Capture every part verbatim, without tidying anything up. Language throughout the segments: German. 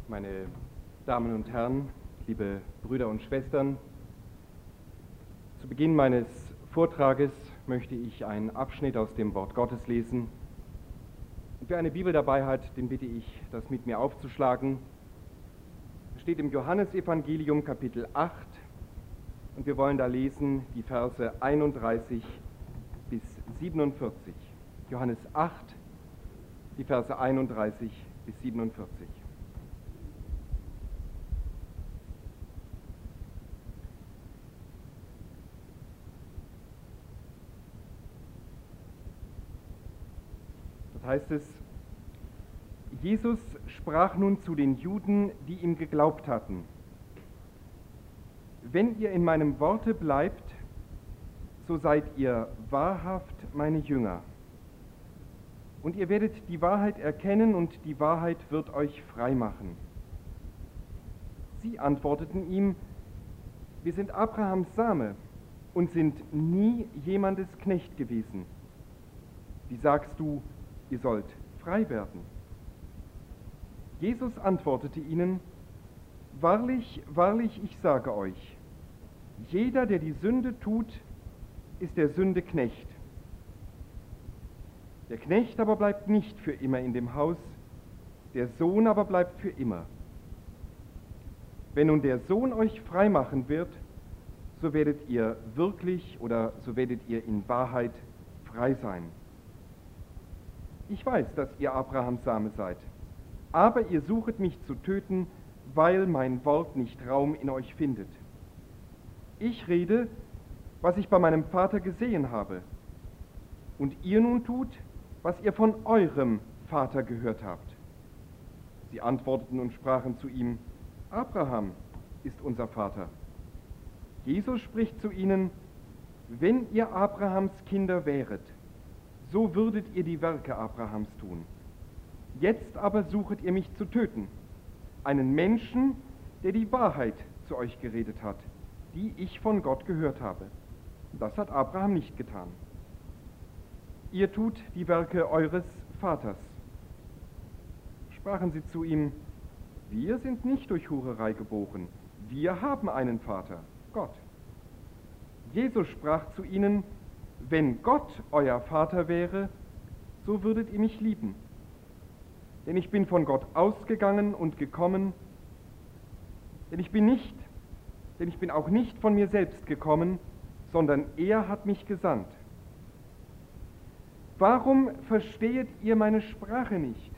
Meine Damen und Herren, liebe Brüder und Schwestern, zu Beginn meines Vortrages möchte ich einen Abschnitt aus dem Wort Gottes lesen. Und wer eine Bibel dabei hat, den bitte ich, das mit mir aufzuschlagen. Es steht im Johannesevangelium Kapitel acht und wir wollen da lesen die Verse einunddreißig bis siebenundvierzig. Johannes acht, die Verse einunddreißig bis siebenundvierzig. Heißt es, Jesus sprach nun zu den Juden, die ihm geglaubt hatten: Wenn ihr in meinem Worte bleibt, so seid ihr wahrhaft meine Jünger. Und ihr werdet die Wahrheit erkennen und die Wahrheit wird euch frei machen. Sie antworteten ihm: Wir sind Abrahams Same und sind nie jemandes Knecht gewesen. Wie sagst du, ihr sollt frei werden? Jesus antwortete ihnen: Wahrlich, wahrlich, ich sage euch, jeder, der die Sünde tut, ist der Sünde Knecht. Der Knecht aber bleibt nicht für immer in dem Haus, der Sohn aber bleibt für immer. Wenn nun der Sohn euch frei machen wird, so werdet ihr wirklich oder so werdet ihr in Wahrheit frei sein. Ich weiß, dass ihr Abrahams Same seid, aber ihr suchet mich zu töten, weil mein Wort nicht Raum in euch findet. Ich rede, was ich bei meinem Vater gesehen habe, und ihr nun tut, was ihr von eurem Vater gehört habt. Sie antworteten und sprachen zu ihm: Abraham ist unser Vater. Jesus spricht zu ihnen: Wenn ihr Abrahams Kinder wäret, so würdet ihr die Werke Abrahams tun. Jetzt aber suchet ihr mich zu töten, einen Menschen, der die Wahrheit zu euch geredet hat, die ich von Gott gehört habe. Das hat Abraham nicht getan. Ihr tut die Werke eures Vaters. Sprachen sie zu ihm: Wir sind nicht durch Hurerei geboren, wir haben einen Vater, Gott. Jesus sprach zu ihnen: Wenn Gott euer Vater wäre, so würdet ihr mich lieben. Denn ich bin von Gott ausgegangen und gekommen, denn ich bin nicht, denn ich bin auch nicht von mir selbst gekommen, sondern er hat mich gesandt. Warum verstehet ihr meine Sprache nicht?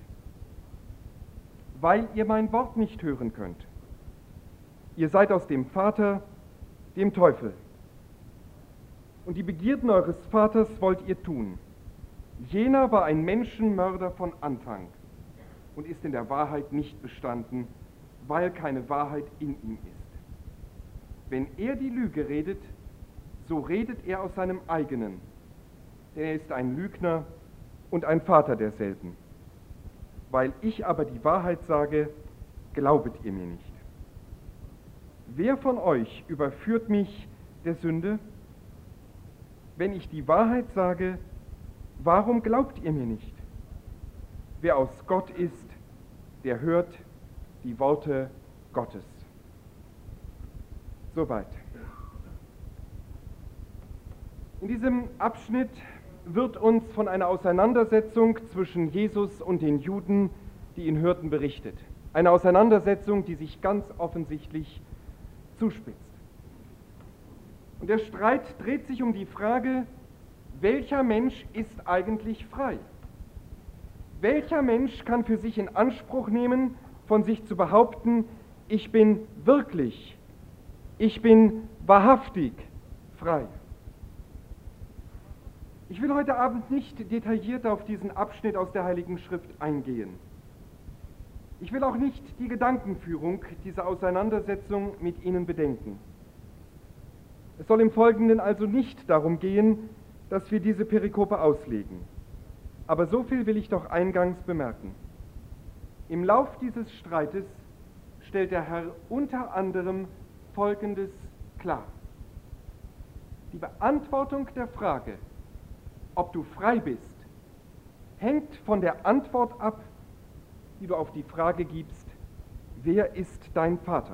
Weil ihr mein Wort nicht hören könnt. Ihr seid aus dem Vater, dem Teufel. Und die Begierden eures Vaters wollt ihr tun. Jener war ein Menschenmörder von Anfang und ist in der Wahrheit nicht bestanden, weil keine Wahrheit in ihm ist. Wenn er die Lüge redet, so redet er aus seinem eigenen, denn er ist ein Lügner und ein Vater derselben. Weil ich aber die Wahrheit sage, glaubet ihr mir nicht. Wer von euch überführt mich der Sünde? Wenn ich die Wahrheit sage, warum glaubt ihr mir nicht? Wer aus Gott ist, der hört die Worte Gottes. Soweit. In diesem Abschnitt wird uns von einer Auseinandersetzung zwischen Jesus und den Juden, die ihn hörten, berichtet. Eine Auseinandersetzung, die sich ganz offensichtlich zuspitzt. Und der Streit dreht sich um die Frage: Welcher Mensch ist eigentlich frei? Welcher Mensch kann für sich in Anspruch nehmen, von sich zu behaupten: Ich bin wirklich, ich bin wahrhaftig frei? Ich will heute Abend nicht detailliert auf diesen Abschnitt aus der Heiligen Schrift eingehen. Ich will auch nicht die Gedankenführung dieser Auseinandersetzung mit Ihnen bedenken. Es soll im Folgenden also nicht darum gehen, dass wir diese Perikope auslegen. Aber so viel will ich doch eingangs bemerken. Im Lauf dieses Streites stellt der Herr unter anderem Folgendes klar: Die Beantwortung der Frage, ob du frei bist, hängt von der Antwort ab, die du auf die Frage gibst: wer ist dein Vater?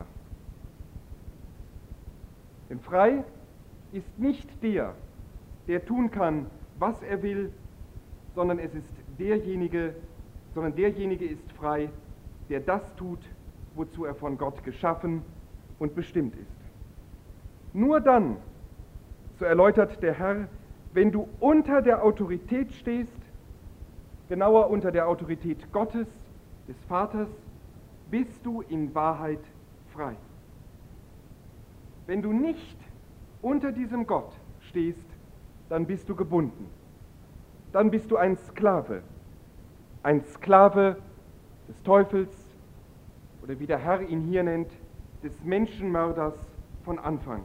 Denn frei ist nicht der, der tun kann, was er will, sondern es ist derjenige, sondern derjenige ist frei, der das tut, wozu er von Gott geschaffen und bestimmt ist. Nur dann, so erläutert der Herr, wenn du unter der Autorität stehst, genauer unter der Autorität Gottes, des Vaters, bist du in Wahrheit frei. Wenn du nicht unter diesem Gott stehst, dann bist du gebunden. Dann bist du ein Sklave. Ein Sklave des Teufels oder wie der Herr ihn hier nennt, des Menschenmörders von Anfang.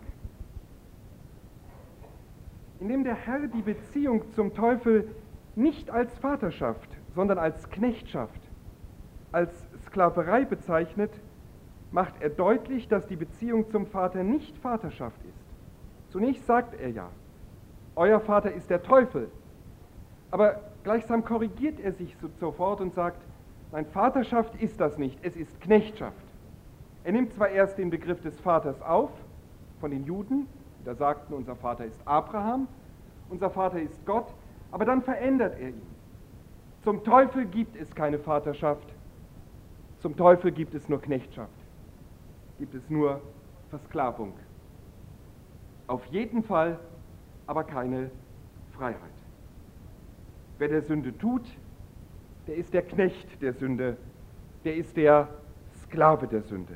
Indem der Herr die Beziehung zum Teufel nicht als Vaterschaft, sondern als Knechtschaft, als Sklaverei bezeichnet, macht er deutlich, dass die Beziehung zum Vater nicht Vaterschaft ist. Zunächst sagt er ja, euer Vater ist der Teufel, aber gleichsam korrigiert er sich sofort und sagt, nein, Vaterschaft ist das nicht, es ist Knechtschaft. Er nimmt zwar erst den Begriff des Vaters auf, von den Juden, die da sagten, unser Vater ist Abraham, unser Vater ist Gott, aber dann verändert er ihn. Zum Teufel gibt es keine Vaterschaft, zum Teufel gibt es nur Knechtschaft, gibt es nur Versklavung. Auf jeden Fall aber keine Freiheit. Wer der Sünde tut, der ist der Knecht der Sünde, der ist der Sklave der Sünde.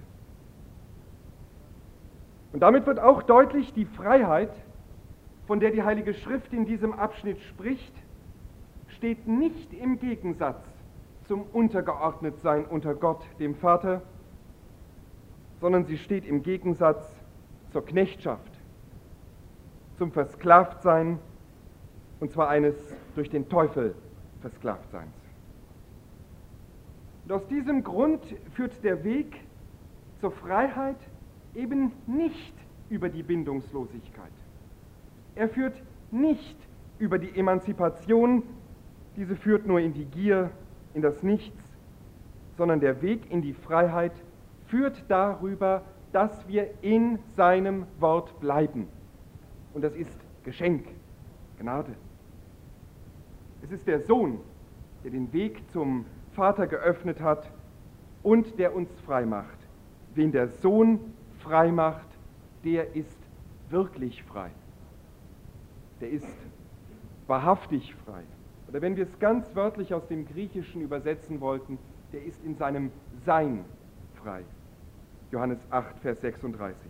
Und damit wird auch deutlich, die Freiheit, von der die Heilige Schrift in diesem Abschnitt spricht, steht nicht im Gegensatz zum Untergeordnetsein unter Gott, dem Vater, sondern sie steht im Gegensatz zur Knechtschaft, zum Versklavtsein, und zwar eines durch den Teufel Versklavtseins. Und aus diesem Grund führt der Weg zur Freiheit eben nicht über die Bindungslosigkeit. Er führt nicht über die Emanzipation, diese führt nur in die Gier, in das Nichts, sondern der Weg in die Freiheit führt darüber, dass wir in seinem Wort bleiben. Und das ist Geschenk, Gnade. Es ist der Sohn, der den Weg zum Vater geöffnet hat und der uns frei macht. Wen der Sohn frei macht, der ist wirklich frei. Der ist wahrhaftig frei. Oder wenn wir es ganz wörtlich aus dem Griechischen übersetzen wollten, der ist in seinem Sein frei. Johannes acht, Vers sechsunddreißig.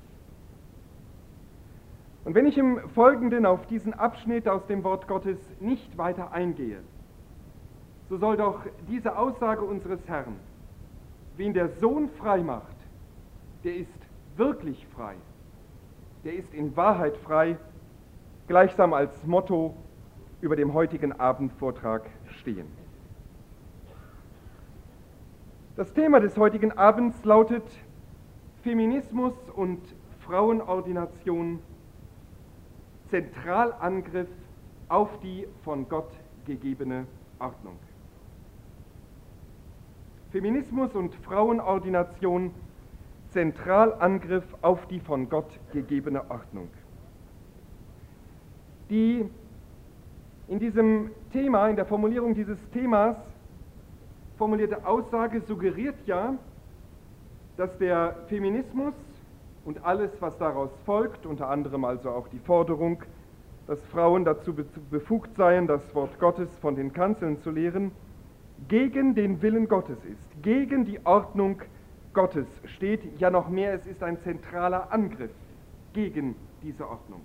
Und wenn ich im Folgenden auf diesen Abschnitt aus dem Wort Gottes nicht weiter eingehe, so soll doch diese Aussage unseres Herrn, wen der Sohn frei macht, der ist wirklich frei, der ist in Wahrheit frei, gleichsam als Motto über dem heutigen Abendvortrag stehen. Das Thema des heutigen Abends lautet Feminismus und Frauenordination, Zentralangriff auf die von Gott gegebene Ordnung. Feminismus und Frauenordination, Zentralangriff auf die von Gott gegebene Ordnung. Die in diesem Thema, in der Formulierung dieses Themas formulierte Aussage suggeriert ja, dass der Feminismus und alles, was daraus folgt, unter anderem also auch die Forderung, dass Frauen dazu befugt seien, das Wort Gottes von den Kanzeln zu lehren, gegen den Willen Gottes ist, gegen die Ordnung Gottes steht, ja noch mehr, es ist ein zentraler Angriff gegen diese Ordnung.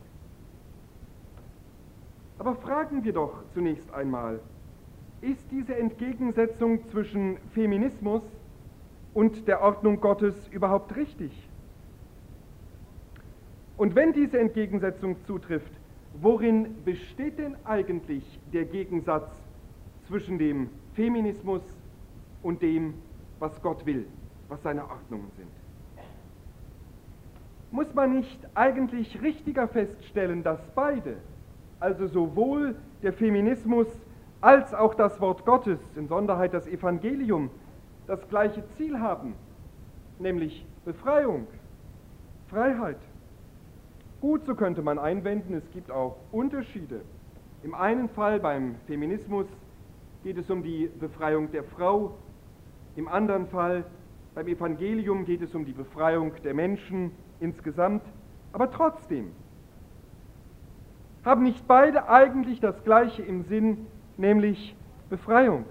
Aber fragen wir doch zunächst einmal, ist diese Entgegensetzung zwischen Feminismus und der Ordnung Gottes überhaupt richtig? Und wenn diese Entgegensetzung zutrifft, worin besteht denn eigentlich der Gegensatz zwischen dem Feminismus und dem, was Gott will, was seine Ordnungen sind? Muss man nicht eigentlich richtiger feststellen, dass beide, also sowohl der Feminismus als auch das Wort Gottes, in Sonderheit das Evangelium, das gleiche Ziel haben, nämlich Befreiung, Freiheit. Gut, so könnte man einwenden, es gibt auch Unterschiede. Im einen Fall, beim Feminismus, geht es um die Befreiung der Frau, im anderen Fall, beim Evangelium, geht es um die Befreiung der Menschen insgesamt, aber trotzdem haben nicht beide eigentlich das Gleiche im Sinn, nämlich Befreiung.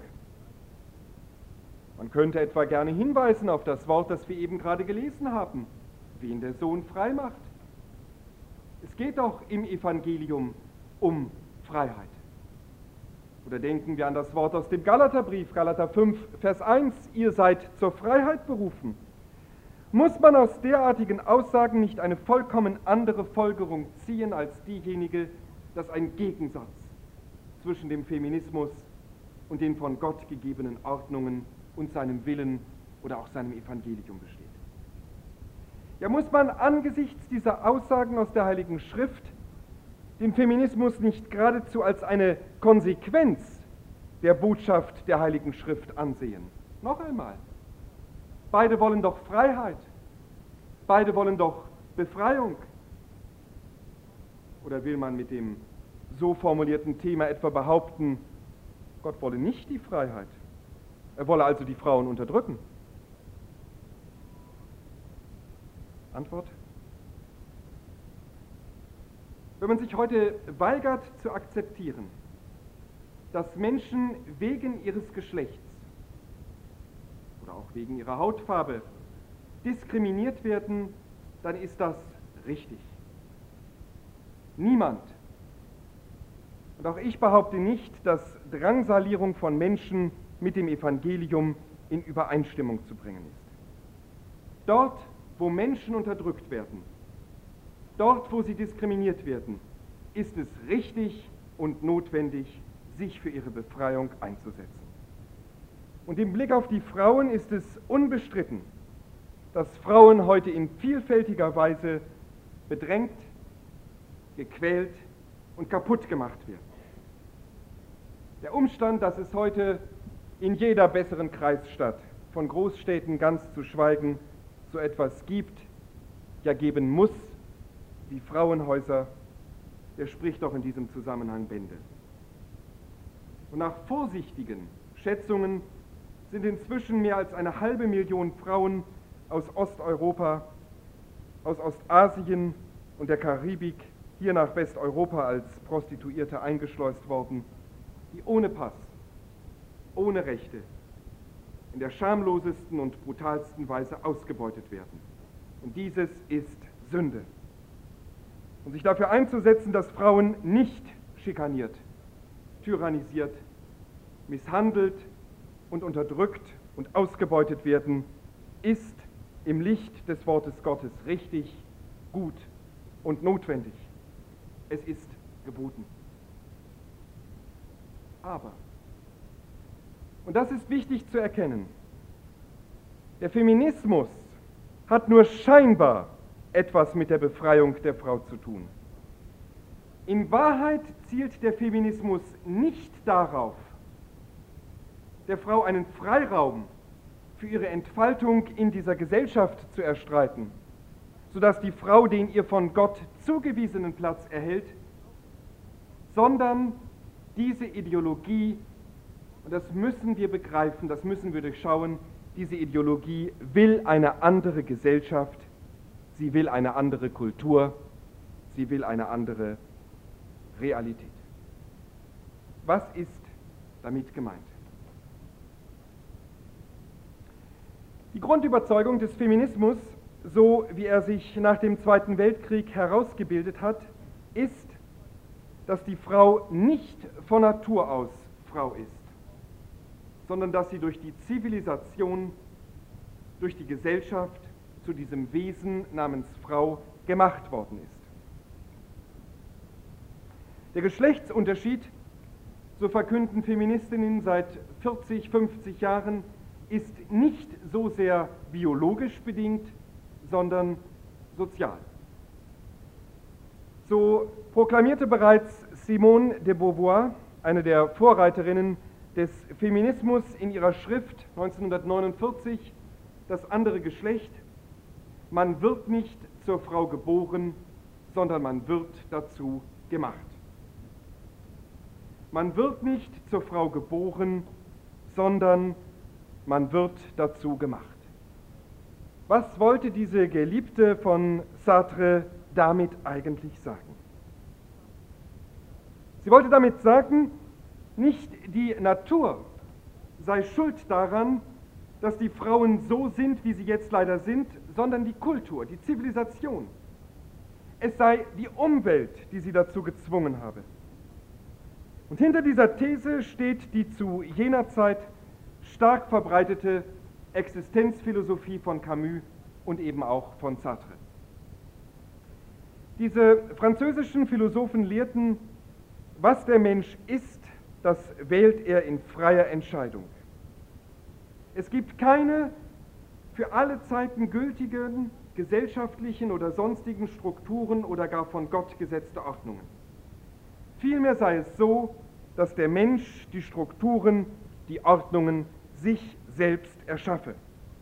Man könnte etwa gerne hinweisen auf das Wort, das wir eben gerade gelesen haben, wen der Sohn frei macht. Es geht doch im Evangelium um Freiheit. Oder denken wir an das Wort aus dem Galaterbrief, Galater fünf, Vers eins, ihr seid zur Freiheit berufen. Muss man aus derartigen Aussagen nicht eine vollkommen andere Folgerung ziehen als diejenige, dass ein Gegensatz zwischen dem Feminismus und den von Gott gegebenen Ordnungen und seinem Willen oder auch seinem Evangelium besteht? Ja, muss man angesichts dieser Aussagen aus der Heiligen Schrift den Feminismus nicht geradezu als eine Konsequenz der Botschaft der Heiligen Schrift ansehen? Noch einmal, beide wollen doch Freiheit, beide wollen doch Befreiung. Oder will man mit dem so formulierten Thema etwa behaupten, Gott wolle nicht die Freiheit, er wolle also die Frauen unterdrücken? Antwort: Wenn man sich heute weigert zu akzeptieren, dass Menschen wegen ihres Geschlechts oder auch wegen ihrer Hautfarbe diskriminiert werden, dann ist das richtig. Niemand, und auch ich behaupte nicht, dass Drangsalierung von Menschen mit dem Evangelium in Übereinstimmung zu bringen ist. Dort, wo Menschen unterdrückt werden, dort, wo sie diskriminiert werden, ist es richtig und notwendig, sich für ihre Befreiung einzusetzen. Und im Blick auf die Frauen ist es unbestritten, dass Frauen heute in vielfältiger Weise bedrängt, gequält und kaputt gemacht werden. Der Umstand, dass es heute in jeder besseren Kreisstadt, von Großstädten ganz zu schweigen, so etwas gibt, ja geben muss, wie Frauenhäuser, der spricht doch in diesem Zusammenhang Bände. Und nach vorsichtigen Schätzungen sind inzwischen mehr als eine halbe Million Frauen aus Osteuropa, aus Ostasien und der Karibik hier nach Westeuropa als Prostituierte eingeschleust worden, die ohne Pass, ohne Rechte, in der schamlosesten und brutalsten Weise ausgebeutet werden. Und dieses ist Sünde. Und sich dafür einzusetzen, dass Frauen nicht schikaniert, tyrannisiert, misshandelt und unterdrückt und ausgebeutet werden, ist im Licht des Wortes Gottes richtig, gut und notwendig. Es ist geboten. Aber, und das ist wichtig zu erkennen, der Feminismus hat nur scheinbar etwas mit der Befreiung der Frau zu tun. In Wahrheit zielt der Feminismus nicht darauf, der Frau einen Freiraum für ihre Entfaltung in dieser Gesellschaft zu erstreiten, sodass die Frau den ihr von Gott zugewiesenen Platz erhält, sondern diese Ideologie, und das müssen wir begreifen, das müssen wir durchschauen, diese Ideologie will eine andere Gesellschaft, sie will eine andere Kultur, sie will eine andere Realität. Was ist damit gemeint? Die Grundüberzeugung des Feminismus, so wie er sich nach dem Zweiten Weltkrieg herausgebildet hat, ist, dass die Frau nicht von Natur aus Frau ist, sondern dass sie durch die Zivilisation, durch die Gesellschaft zu diesem Wesen namens Frau gemacht worden ist. Der Geschlechtsunterschied, so verkünden Feministinnen seit vierzig, fünfzig Jahren, ist nicht so sehr biologisch bedingt, sondern sozial. So proklamierte bereits Simone de Beauvoir, eine der Vorreiterinnen des Feminismus, in ihrer Schrift neunzehnhundertneunundvierzig, das andere Geschlecht. Man wird nicht zur Frau geboren, sondern man wird dazu gemacht. Man wird nicht zur Frau geboren, sondern man wird dazu gemacht. Was wollte diese Geliebte von Sartre damit eigentlich sagen? Sie wollte damit sagen, nicht die Natur sei schuld daran, dass die Frauen so sind, wie sie jetzt leider sind, sondern die Kultur, die Zivilisation. Es sei die Umwelt, die sie dazu gezwungen habe. Und hinter dieser These steht die zu jener Zeit stark verbreitete Existenzphilosophie von Camus und eben auch von Sartre. Diese französischen Philosophen lehrten, was der Mensch ist, das wählt er in freier Entscheidung. Es gibt keine für alle Zeiten gültigen gesellschaftlichen oder sonstigen Strukturen oder gar von Gott gesetzte Ordnungen. Vielmehr sei es so, dass der Mensch die Strukturen, die Ordnungen sich selbst erschaffe.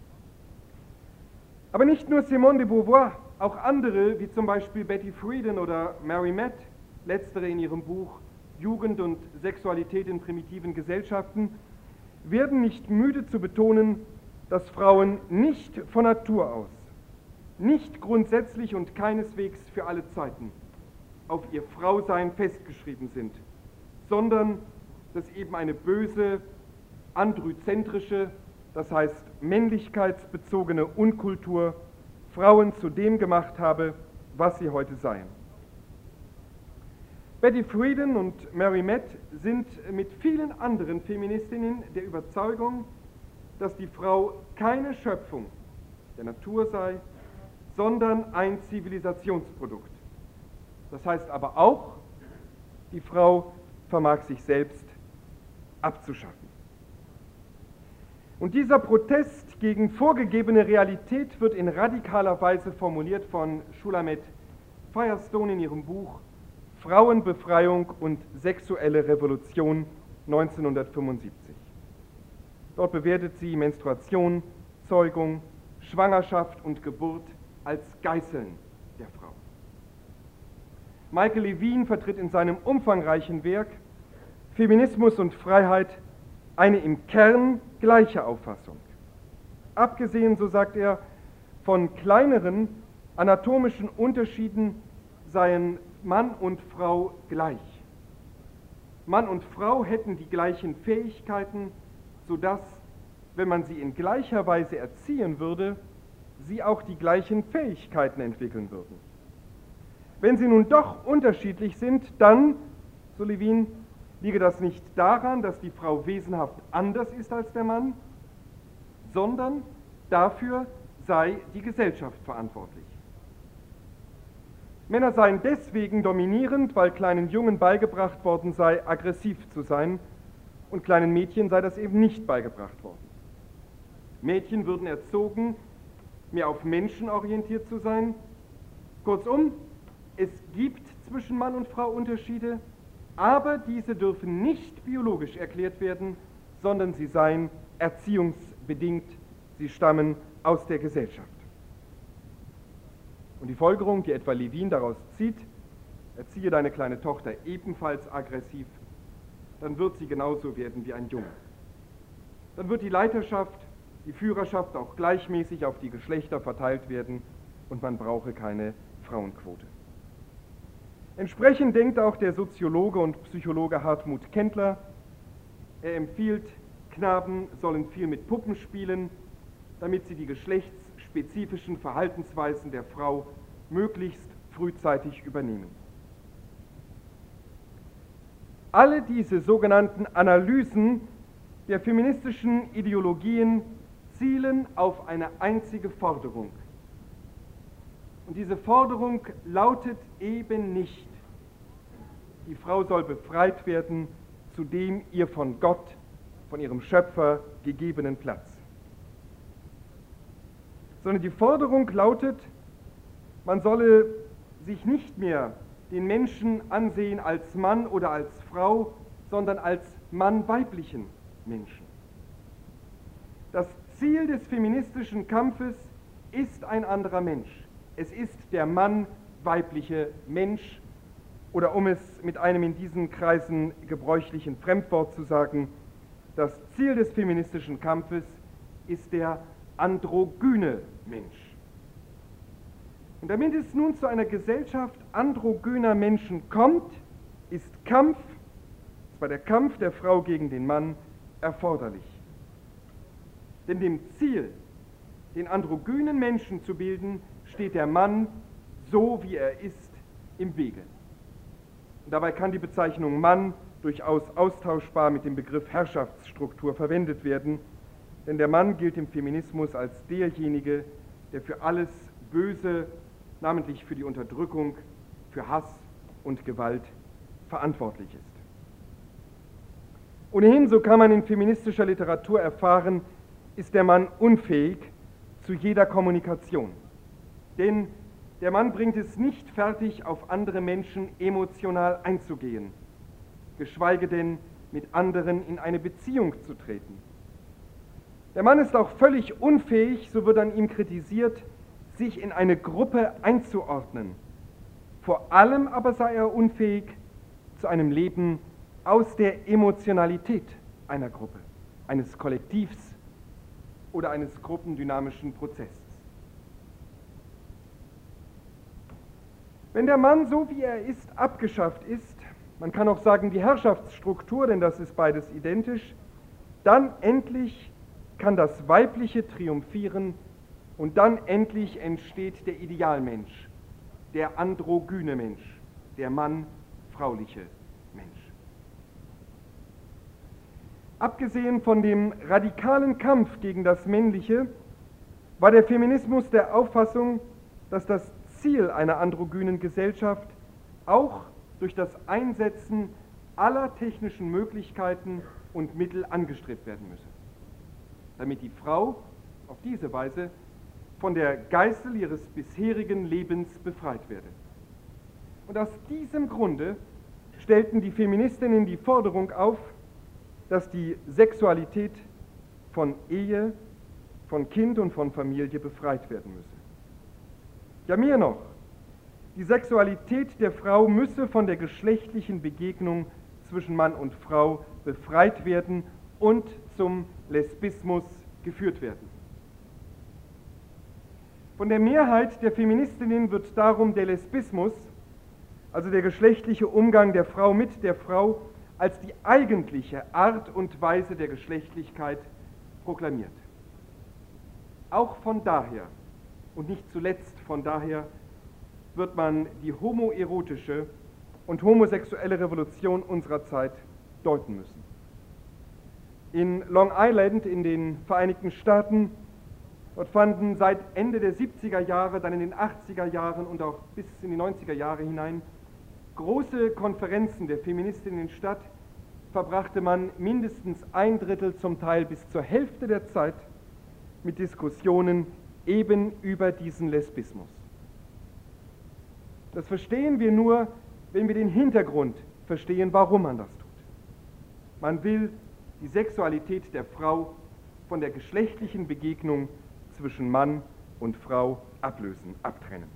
Aber nicht nur Simone de Beauvoir, auch andere, wie zum Beispiel Betty Friedan oder Mary Matt, letztere in ihrem Buch Jugend und Sexualität in primitiven Gesellschaften, werden nicht müde zu betonen, dass Frauen nicht von Natur aus, nicht grundsätzlich und keineswegs für alle Zeiten auf ihr Frausein festgeschrieben sind, sondern dass eben eine böse, androzentrische, das heißt männlichkeitsbezogene Unkultur Frauen zu dem gemacht habe, was sie heute seien. Betty Friedan und Mary Matt sind mit vielen anderen Feministinnen der Überzeugung, dass die Frau keine Schöpfung der Natur sei, sondern ein Zivilisationsprodukt. Das heißt aber auch, die Frau vermag sich selbst abzuschaffen. Und dieser Protest gegen vorgegebene Realität wird in radikaler Weise formuliert von Shulamit Firestone in ihrem Buch Frauenbefreiung und sexuelle Revolution neunzehnhundertfünfundsiebzig. Dort bewertet sie Menstruation, Zeugung, Schwangerschaft und Geburt als Geißeln der Frau. Michael Levine vertritt in seinem umfangreichen Werk Feminismus und Freiheit eine im Kern gleiche Auffassung. Abgesehen, so sagt er, von kleineren anatomischen Unterschieden seien Mann und Frau gleich. Mann und Frau hätten die gleichen Fähigkeiten, sodass, wenn man sie in gleicher Weise erziehen würde, sie auch die gleichen Fähigkeiten entwickeln würden. Wenn sie nun doch unterschiedlich sind, dann, so Levine, liege das nicht daran, dass die Frau wesenhaft anders ist als der Mann, sondern dafür sei die Gesellschaft verantwortlich. Männer seien deswegen dominierend, weil kleinen Jungen beigebracht worden sei, aggressiv zu sein, und kleinen Mädchen sei das eben nicht beigebracht worden. Mädchen würden erzogen, mehr auf Menschen orientiert zu sein. Kurzum, es gibt zwischen Mann und Frau Unterschiede, aber diese dürfen nicht biologisch erklärt werden, sondern sie seien erziehungsbedingt, sie stammen aus der Gesellschaft. Und die Folgerung, die etwa Levine daraus zieht, erziehe deine kleine Tochter ebenfalls aggressiv, dann wird sie genauso werden wie ein Junge. Dann wird die Leiterschaft, die Führerschaft auch gleichmäßig auf die Geschlechter verteilt werden und man brauche keine Frauenquote. Entsprechend denkt auch der Soziologe und Psychologe Hartmut Kendler. Er empfiehlt, Knaben sollen viel mit Puppen spielen, damit sie die geschlechtsspezifischen Verhaltensweisen der Frau möglichst frühzeitig übernehmen. Alle diese sogenannten Analysen der feministischen Ideologien zielen auf eine einzige Forderung. Und diese Forderung lautet eben nicht, die Frau soll befreit werden zu dem ihr von Gott, von ihrem Schöpfer gegebenen Platz. Sondern die Forderung lautet, man solle sich nicht mehr den Menschen ansehen als Mann oder als Frau, sondern als Mann-weiblichen Menschen. Das Ziel des feministischen Kampfes ist ein anderer Mensch. Es ist der Mann-weibliche Mensch, oder um es mit einem in diesen Kreisen gebräuchlichen Fremdwort zu sagen, das Ziel des feministischen Kampfes ist der androgyne Mensch. Und damit es nun zu einer Gesellschaft androgyner Menschen kommt, ist Kampf, zwar der Kampf der Frau gegen den Mann, erforderlich. Denn dem Ziel, den androgynen Menschen zu bilden, steht der Mann, so wie er ist, im Wege. Und dabei kann die Bezeichnung Mann durchaus austauschbar mit dem Begriff Herrschaftsstruktur verwendet werden, denn der Mann gilt im Feminismus als derjenige, der für alles Böse, namentlich für die Unterdrückung, für Hass und Gewalt verantwortlich ist. Ohnehin, so kann man in feministischer Literatur erfahren, ist der Mann unfähig zu jeder Kommunikation. Denn der Mann bringt es nicht fertig, auf andere Menschen emotional einzugehen, geschweige denn mit anderen in eine Beziehung zu treten. Der Mann ist auch völlig unfähig, so wird an ihm kritisiert, sich in eine Gruppe einzuordnen. Vor allem aber sei er unfähig zu einem Leben aus der Emotionalität einer Gruppe, eines Kollektivs oder eines gruppendynamischen Prozesses. Wenn der Mann, so wie er ist, abgeschafft ist, man kann auch sagen die Herrschaftsstruktur, denn das ist beides identisch, dann endlich kann das Weibliche triumphieren und dann endlich entsteht der Idealmensch, der androgyne Mensch, der Mann-frauliche Mensch. Abgesehen von dem radikalen Kampf gegen das Männliche war der Feminismus der Auffassung, dass das Ziel einer androgynen Gesellschaft auch durch das Einsetzen aller technischen Möglichkeiten und Mittel angestrebt werden müsse, damit die Frau auf diese Weise von der Geißel ihres bisherigen Lebens befreit werde. Und aus diesem Grunde stellten die Feministinnen die Forderung auf, dass die Sexualität von Ehe, von Kind und von Familie befreit werden müsse. Ja, mehr noch, die Sexualität der Frau müsse von der geschlechtlichen Begegnung zwischen Mann und Frau befreit werden und zum Lesbismus geführt werden. Von der Mehrheit der Feministinnen wird darum der Lesbismus, also der geschlechtliche Umgang der Frau mit der Frau, als die eigentliche Art und Weise der Geschlechtlichkeit proklamiert. Auch von daher und nicht zuletzt von daher wird man die homoerotische und homosexuelle Revolution unserer Zeit deuten müssen. In Long Island in den Vereinigten Staaten, dort fanden seit Ende der siebziger Jahre, dann in den achtziger Jahren und auch bis in die neunziger Jahre hinein große Konferenzen der Feministinnen statt, verbrachte man mindestens ein Drittel, zum Teil bis zur Hälfte der Zeit mit Diskussionen eben über diesen Lesbismus. Das verstehen wir nur, wenn wir den Hintergrund verstehen, warum man das tut. Man will die Sexualität der Frau von der geschlechtlichen Begegnung zwischen Mann und Frau ablösen, abtrennen.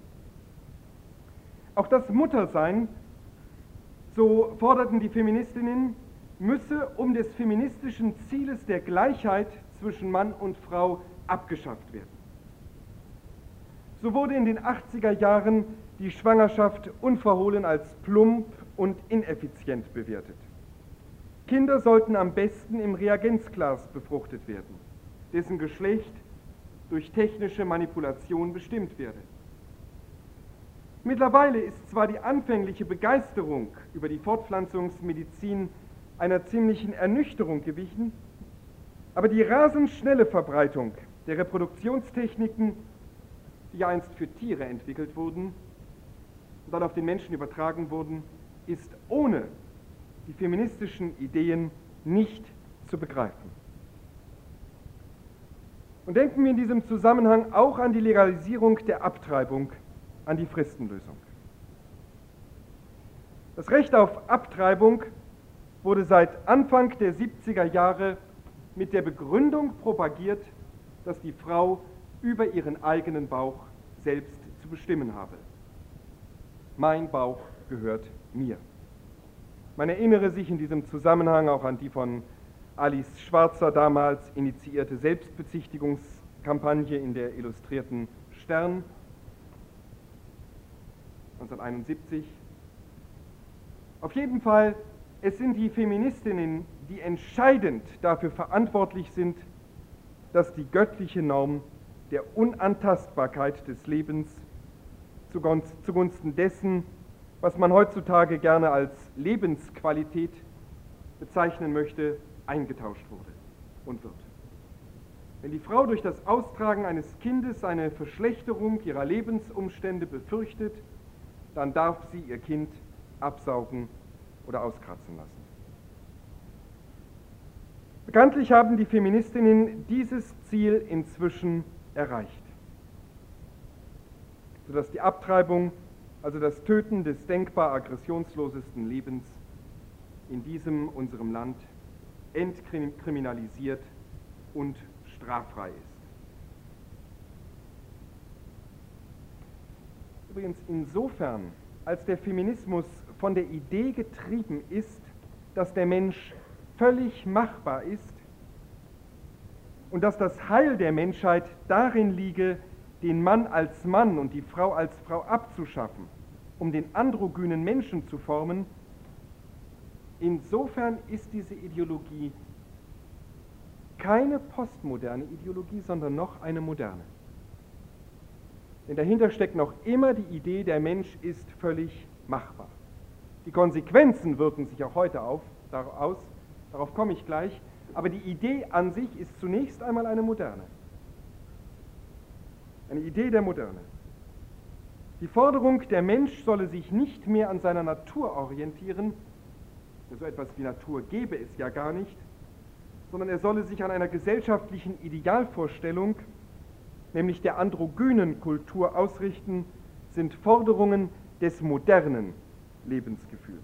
Auch das Muttersein, so forderten die Feministinnen, müsse um des feministischen Zieles der Gleichheit zwischen Mann und Frau abgeschafft werden. So wurde in den achtziger Jahren die Schwangerschaft unverhohlen als plump und ineffizient bewertet. Kinder sollten am besten im Reagenzglas befruchtet werden, dessen Geschlecht durch technische Manipulation bestimmt werde. Mittlerweile ist zwar die anfängliche Begeisterung über die Fortpflanzungsmedizin einer ziemlichen Ernüchterung gewichen, aber die rasend schnelle Verbreitung der Reproduktionstechniken, die einst für Tiere entwickelt wurden und dann auf den Menschen übertragen wurden, ist ohne die feministischen Ideen nicht zu begreifen. Und denken wir in diesem Zusammenhang auch an die Legalisierung der Abtreibung, an die Fristenlösung. Das Recht auf Abtreibung wurde seit Anfang der siebziger Jahre mit der Begründung propagiert, dass die Frau über ihren eigenen Bauch selbst zu bestimmen habe. Mein Bauch gehört mir. Man erinnere sich in diesem Zusammenhang auch an die von Alice Schwarzer damals initiierte Selbstbezichtigungskampagne in der Illustrierten Stern neunzehnhunderteinundsiebzig. Auf jeden Fall, es sind die Feministinnen, die entscheidend dafür verantwortlich sind, dass die göttliche Norm der Unantastbarkeit des Lebens zugunsten dessen, was man heutzutage gerne als Lebensqualität bezeichnen möchte, eingetauscht wurde und wird. Wenn die Frau durch das Austragen eines Kindes eine Verschlechterung ihrer Lebensumstände befürchtet, dann darf sie ihr Kind absaugen oder auskratzen lassen. Bekanntlich haben die Feministinnen dieses Ziel inzwischen erreicht, sodass die Abtreibung, also das Töten des denkbar aggressionslosesten Lebens, in diesem unserem Land entkriminalisiert und straffrei ist. Übrigens insofern, als der Feminismus von der Idee getrieben ist, dass der Mensch völlig machbar ist und dass das Heil der Menschheit darin liege, den Mann als Mann und die Frau als Frau abzuschaffen, um den androgynen Menschen zu formen, insofern ist diese Ideologie keine postmoderne Ideologie, sondern noch eine moderne. Denn dahinter steckt noch immer die Idee, der Mensch ist völlig machbar. Die Konsequenzen wirken sich auch heute auf, aus, darauf komme ich gleich, aber die Idee an sich ist zunächst einmal eine moderne. Eine Idee der Moderne. Die Forderung, der Mensch solle sich nicht mehr an seiner Natur orientieren, so etwas wie Natur gäbe es ja gar nicht, sondern er solle sich an einer gesellschaftlichen Idealvorstellung, nämlich der androgynen Kultur, ausrichten, sind Forderungen des modernen Lebensgefühls.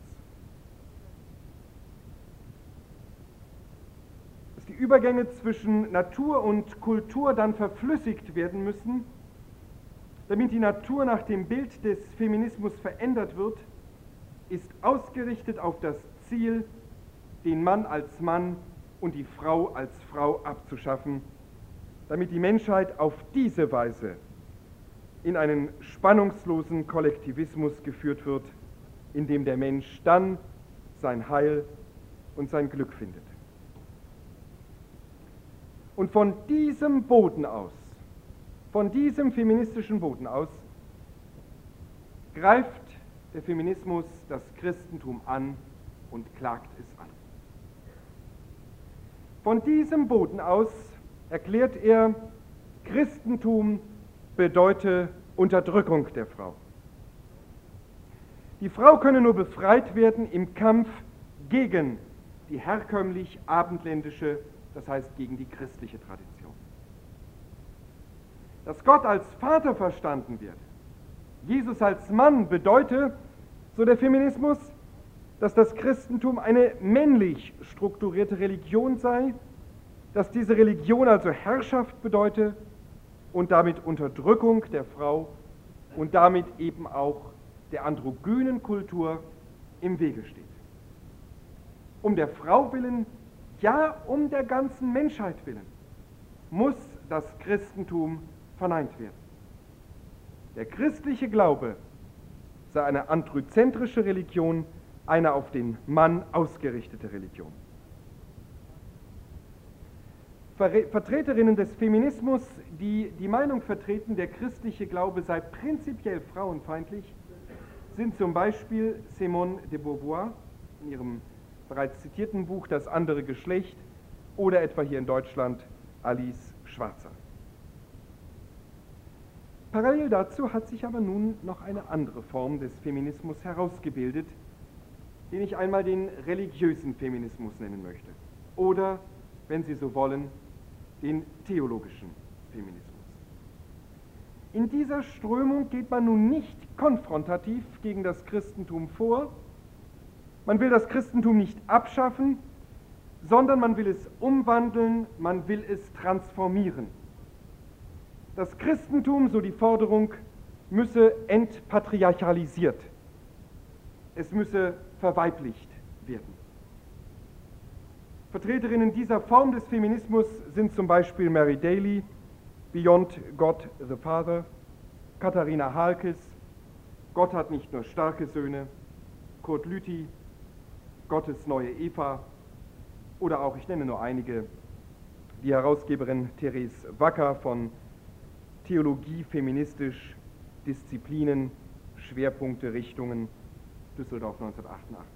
Dass die Übergänge zwischen Natur und Kultur dann verflüssigt werden müssen, damit die Natur nach dem Bild des Feminismus verändert wird, ist ausgerichtet auf das Ziel, den Mann als Mann und die Frau als Frau abzuschaffen, damit die Menschheit auf diese Weise in einen spannungslosen Kollektivismus geführt wird, in dem der Mensch dann sein Heil und sein Glück findet. Und von diesem Boden aus, von diesem feministischen Boden aus, greift der Feminismus das Christentum an und klagt es an. Von diesem Boden aus erklärt er, Christentum bedeute Unterdrückung der Frau. Die Frau könne nur befreit werden im Kampf gegen die herkömmlich abendländische, das heißt gegen die christliche Tradition. Dass Gott als Vater verstanden wird, Jesus als Mann, bedeute, so der Feminismus, dass das Christentum eine männlich strukturierte Religion sei, dass diese Religion also Herrschaft bedeute und damit Unterdrückung der Frau und damit eben auch der androgynen Kultur im Wege steht. Um der Frau willen, ja um der ganzen Menschheit willen, muss das Christentum verneint werden. Der christliche Glaube sei eine androzentrische Religion, eine auf den Mann ausgerichtete Religion. Vertreterinnen des Feminismus, die die Meinung vertreten, der christliche Glaube sei prinzipiell frauenfeindlich, sind zum Beispiel Simone de Beauvoir in ihrem bereits zitierten Buch Das andere Geschlecht oder etwa hier in Deutschland Alice Schwarzer. Parallel dazu hat sich aber nun noch eine andere Form des Feminismus herausgebildet, den ich einmal den religiösen Feminismus nennen möchte. Oder, wenn Sie so wollen, den theologischen Feminismus. In dieser Strömung geht man nun nicht konfrontativ gegen das Christentum vor. Man will das Christentum nicht abschaffen, sondern man will es umwandeln, man will es transformieren. Das Christentum, so die Forderung, müsse entpatriarchalisiert. Es müsse verweiblicht werden. Vertreterinnen dieser Form des Feminismus sind zum Beispiel Mary Daly, Beyond God the Father, Katharina Halkes, Gott hat nicht nur starke Söhne, Kurt Lüthi, Gottes neue Eva oder auch, ich nenne nur einige, die Herausgeberin Therese Wacker von Theologie, feministisch, Disziplinen, Schwerpunkte, Richtungen, Düsseldorf neunzehnhundertachtundachtzig.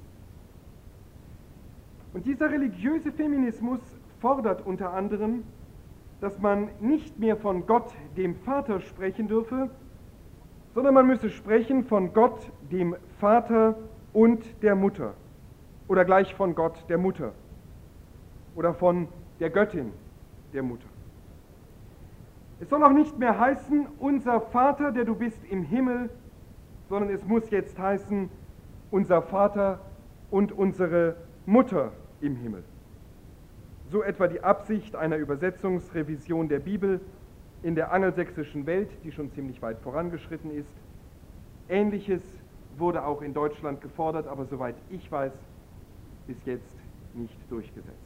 Und dieser religiöse Feminismus fordert unter anderem, dass man nicht mehr von Gott, dem Vater, sprechen dürfe, sondern man müsse sprechen von Gott, dem Vater und der Mutter. Oder gleich von Gott, der Mutter. Oder von der Göttin, der Mutter. Es soll auch nicht mehr heißen, unser Vater, der du bist im Himmel, sondern es muss jetzt heißen, unser Vater und unsere Mutter im Himmel. So etwa die Absicht einer Übersetzungsrevision der Bibel in der angelsächsischen Welt, die schon ziemlich weit vorangeschritten ist. Ähnliches wurde auch in Deutschland gefordert, aber soweit ich weiß, bis jetzt nicht durchgesetzt.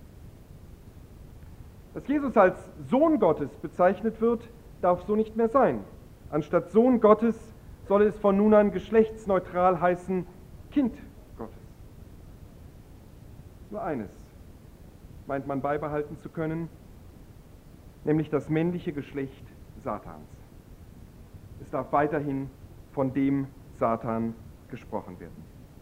Dass Jesus als Sohn Gottes bezeichnet wird, darf so nicht mehr sein. Anstatt Sohn Gottes soll es von nun an geschlechtsneutral heißen Kind Gottes. Nur eines meint man beibehalten zu können, nämlich das männliche Geschlecht Satans. Es darf weiterhin von dem Satan gesprochen werden.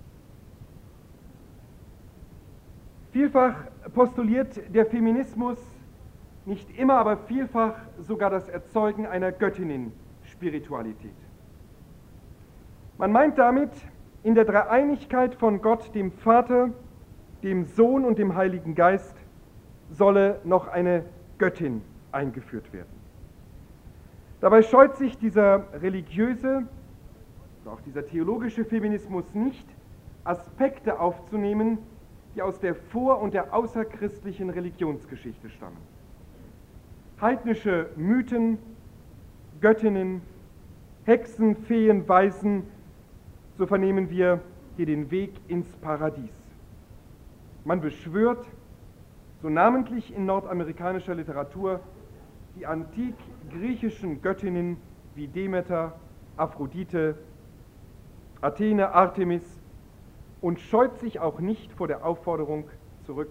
Vielfach postuliert der Feminismus, nicht immer, aber vielfach sogar das Erzeugen einer Göttinnen-Spiritualität. Man meint damit, in der Dreieinigkeit von Gott, dem Vater, dem Sohn und dem Heiligen Geist, solle noch eine Göttin eingeführt werden. Dabei scheut sich dieser religiöse oder auch dieser theologische Feminismus nicht, Aspekte aufzunehmen, die aus der vor- und der außerchristlichen Religionsgeschichte stammen. Heidnische Mythen, Göttinnen, Hexen, Feen, Weisen, so vernehmen wir hier den Weg ins Paradies. Man beschwört, so namentlich in nordamerikanischer Literatur, die antik-griechischen Göttinnen wie Demeter, Aphrodite, Athene, Artemis und scheut sich auch nicht vor der Aufforderung zurück,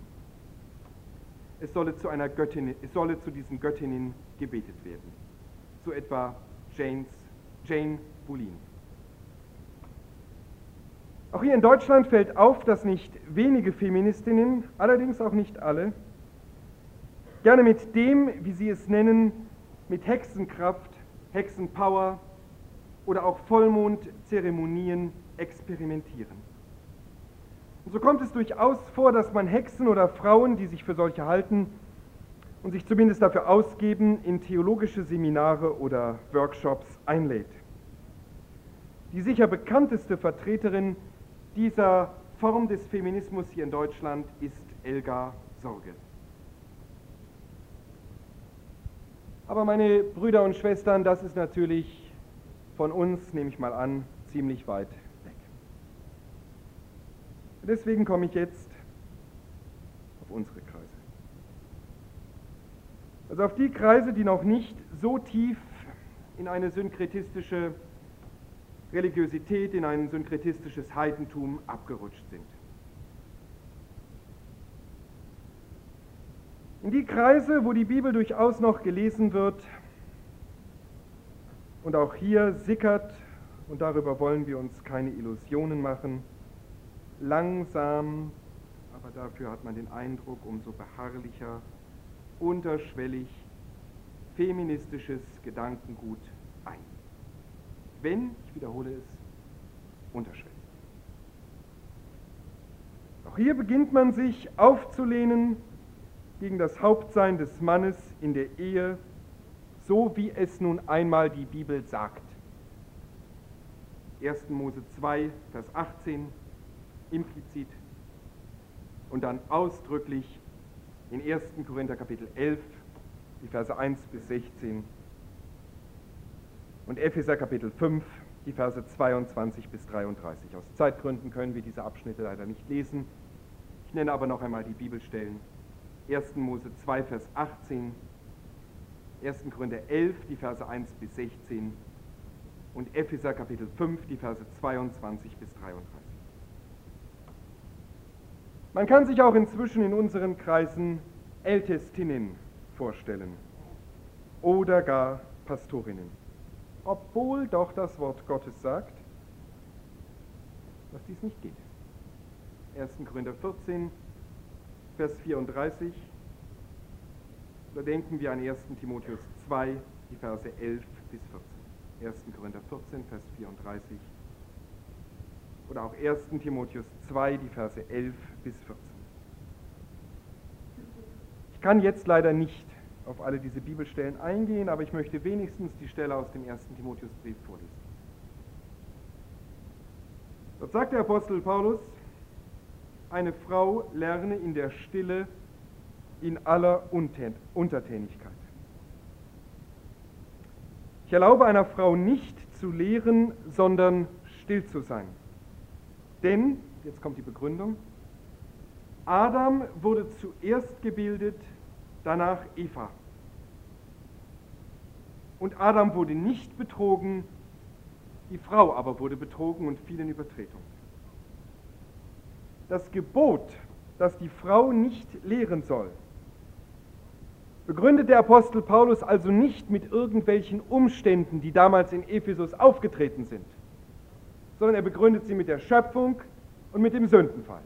es solle zu einer Göttin, es solle zu diesen Göttinnen gebetet werden. So etwa Janes, Jane Boleyn. Auch hier in Deutschland fällt auf, dass nicht wenige Feministinnen, allerdings auch nicht alle, gerne mit dem, wie sie es nennen, mit Hexenkraft, Hexenpower oder auch Vollmondzeremonien experimentieren. Und so kommt es durchaus vor, dass man Hexen oder Frauen, die sich für solche halten und sich zumindest dafür ausgeben, in theologische Seminare oder Workshops einlädt. Die sicher bekannteste Vertreterin dieser Form des Feminismus hier in Deutschland ist Elga Sorge. Aber meine Brüder und Schwestern, das ist natürlich von uns, nehme ich mal an, ziemlich weit weg. Deswegen komme ich jetzt auf unsere Kreise. Also auf die Kreise, die noch nicht so tief in eine synkretistische Religiosität, in ein synkretistisches Heidentum abgerutscht sind. In die Kreise, wo die Bibel durchaus noch gelesen wird und auch hier sickert, und darüber wollen wir uns keine Illusionen machen, langsam, aber dafür hat man den Eindruck, umso beharrlicher, unterschwellig, feministisches Gedankengut ein. Wenn, ich wiederhole es, unterschwellig. Auch hier beginnt man sich aufzulehnen gegen das Hauptsein des Mannes in der Ehe, so wie es nun einmal die Bibel sagt. erster Mose zwei, Vers achtzehn, implizit und dann ausdrücklich in ersten Korinther Kapitel elf, die Verse eins bis sechzehn und Epheser Kapitel fünf, die Verse zweiundzwanzig bis dreiunddreißig. Aus Zeitgründen können wir diese Abschnitte leider nicht lesen. Ich nenne aber noch einmal die Bibelstellen. ersten Mose zwei, Vers achtzehn, ersten Korinther elf, die Verse eins bis sechzehn und Epheser Kapitel fünf, die Verse zweiundzwanzig bis dreiunddreißig. Man kann sich auch inzwischen in unseren Kreisen Ältestinnen vorstellen oder gar Pastorinnen, obwohl doch das Wort Gottes sagt, dass dies nicht geht. ersten Korinther vierzehn, Vers vierunddreißig, oder denken wir an ersten Timotheus zwei, die Verse elf bis vierzehn. ersten Korinther vierzehn, Vers vierunddreißig, oder auch ersten Timotheus zwei, die Verse elf bis vierzehn. Ich kann jetzt leider nicht auf alle diese Bibelstellen eingehen, aber ich möchte wenigstens die Stelle aus dem ersten Timotheusbrief vorlesen. Dort sagt der Apostel Paulus: Eine Frau lerne in der Stille in aller Untertänigkeit. Ich erlaube einer Frau nicht zu lehren, sondern still zu sein. Denn, jetzt kommt die Begründung, Adam wurde zuerst gebildet, danach Eva. Und Adam wurde nicht betrogen, die Frau aber wurde betrogen und fiel in Übertretung. Das Gebot, dass die Frau nicht lehren soll, begründet der Apostel Paulus also nicht mit irgendwelchen Umständen, die damals in Ephesus aufgetreten sind, sondern er begründet sie mit der Schöpfung und mit dem Sündenfall.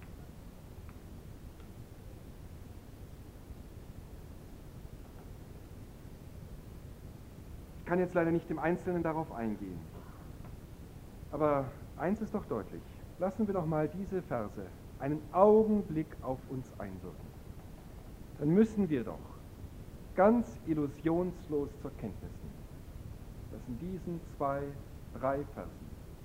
Ich kann jetzt leider nicht im Einzelnen darauf eingehen, aber eins ist doch deutlich: Lassen wir doch mal diese Verse einen Augenblick auf uns einwirken. Dann müssen wir doch ganz illusionslos zur Kenntnis nehmen, dass in diesen zwei, drei Versen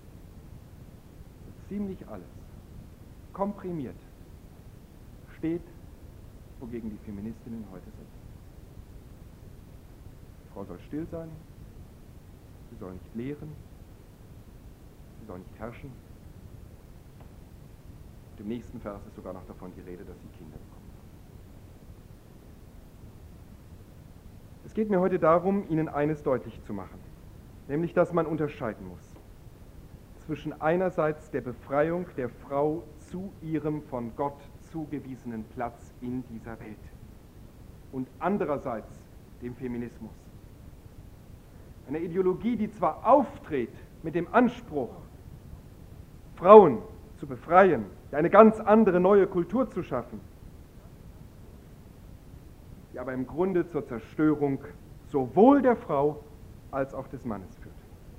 so ziemlich alles komprimiert steht, wogegen die Feministinnen heute sind. Die Frau soll still sein, sie soll nicht lehren, sie soll nicht herrschen. Im nächsten Vers ist sogar noch davon die Rede, dass sie Kinder bekommen. Es geht mir heute darum, Ihnen eines deutlich zu machen, nämlich, dass man unterscheiden muss zwischen einerseits der Befreiung der Frau zu ihrem von Gott zugewiesenen Platz in dieser Welt und andererseits dem Feminismus. Eine Ideologie, die zwar auftritt mit dem Anspruch, Frauen zu befreien, eine ganz andere neue Kultur zu schaffen, die aber im Grunde zur Zerstörung sowohl der Frau als auch des Mannes führt.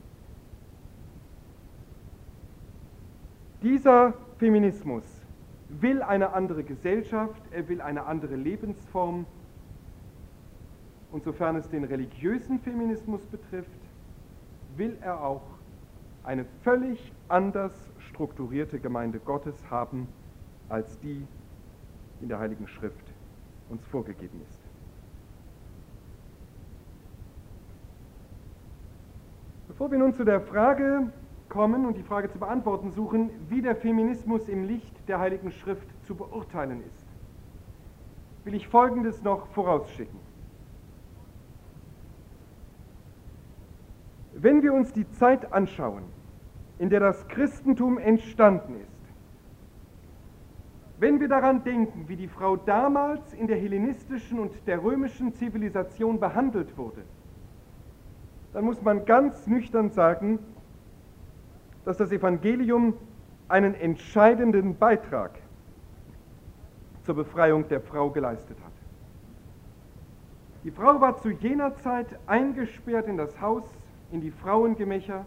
Dieser Feminismus will eine andere Gesellschaft, er will eine andere Lebensform, und sofern es den religiösen Feminismus betrifft, will er auch eine völlig anders strukturierte Gemeinde Gottes haben, als die in der Heiligen Schrift uns vorgegeben ist. Bevor wir nun zu der Frage kommen und die Frage zu beantworten suchen, wie der Feminismus im Licht der Heiligen Schrift zu beurteilen ist, will ich Folgendes noch vorausschicken. Wenn wir uns die Zeit anschauen, in der das Christentum entstanden ist, wenn wir daran denken, wie die Frau damals in der hellenistischen und der römischen Zivilisation behandelt wurde, dann muss man ganz nüchtern sagen, dass das Evangelium einen entscheidenden Beitrag zur Befreiung der Frau geleistet hat. Die Frau war zu jener Zeit eingesperrt in das Haus, in die Frauengemächer.